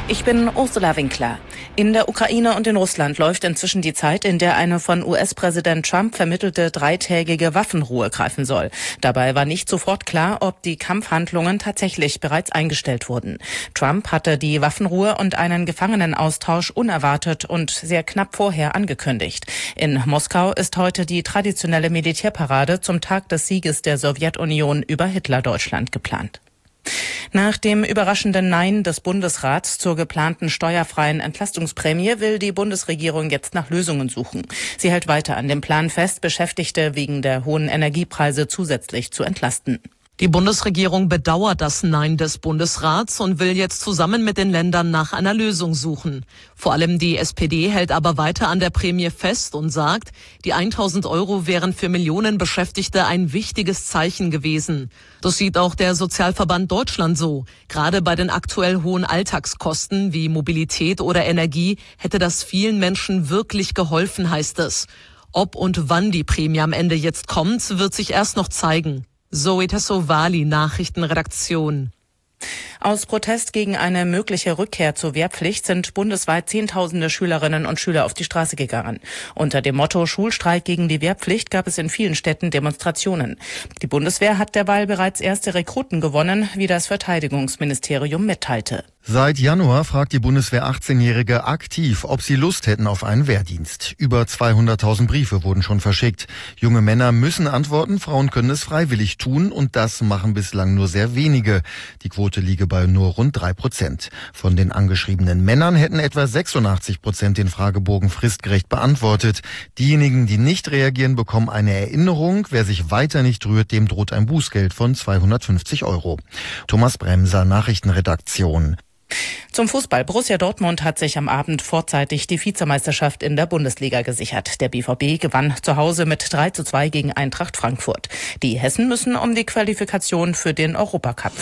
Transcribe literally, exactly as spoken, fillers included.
Ich bin Ursula Winkler. In der Ukraine und in Russland läuft inzwischen die Zeit, in der eine von U S-Präsident Trump vermittelte dreitägige Waffenruhe greifen soll. Dabei war nicht sofort klar, ob die Kampfhandlungen tatsächlich bereits eingestellt wurden. Trump hatte die Waffenruhe und einen Gefangenenaustausch unerwartet und sehr knapp vorher angekündigt. In Moskau ist heute die traditionelle Militärparade zum Tag des Sieges der Sowjetunion über Hitlerdeutschland geplant. Nach dem überraschenden Nein des Bundesrats zur geplanten steuerfreien Entlastungsprämie will die Bundesregierung jetzt nach Lösungen suchen. Sie hält weiter an dem Plan fest, Beschäftigte wegen der hohen Energiepreise zusätzlich zu entlasten. Die Bundesregierung bedauert das Nein des Bundesrats und will jetzt zusammen mit den Ländern nach einer Lösung suchen. Vor allem die S P D hält aber weiter an der Prämie fest und sagt, die tausend Euro wären für Millionen Beschäftigte ein wichtiges Zeichen gewesen. Das sieht auch der Sozialverband Deutschland so. Gerade bei den aktuell hohen Alltagskosten wie Mobilität oder Energie hätte das vielen Menschen wirklich geholfen, heißt es. Ob und wann die Prämie am Ende jetzt kommt, wird sich erst noch zeigen. Zoe Tassovali, Nachrichtenredaktion. Aus Protest gegen eine mögliche Rückkehr zur Wehrpflicht sind bundesweit Zehntausende Schülerinnen und Schüler auf die Straße gegangen. Unter dem Motto Schulstreik gegen die Wehrpflicht gab es in vielen Städten Demonstrationen. Die Bundeswehr hat derweil bereits erste Rekruten gewonnen, wie das Verteidigungsministerium mitteilte. Seit Januar fragt die Bundeswehr achtzehnjährige aktiv, ob sie Lust hätten auf einen Wehrdienst. Über zweihunderttausend Briefe wurden schon verschickt. Junge Männer müssen antworten, Frauen können es freiwillig tun und das machen bislang nur sehr wenige. Die Quote liege bei nur rund drei Prozent. Von den angeschriebenen Männern hätten etwa sechsundachtzig Prozent den Fragebogen fristgerecht beantwortet. Diejenigen, die nicht reagieren, bekommen eine Erinnerung. Wer sich weiter nicht rührt, dem droht ein Bußgeld von zweihundertfünfzig Euro. Thomas Bremser, Nachrichtenredaktion. Zum Fußball. Borussia Dortmund hat sich am Abend vorzeitig die Vizemeisterschaft in der Bundesliga gesichert. Der B V B gewann zu Hause mit drei zu zwei gegen Eintracht Frankfurt. Die Hessen müssen um die Qualifikation für den Europacup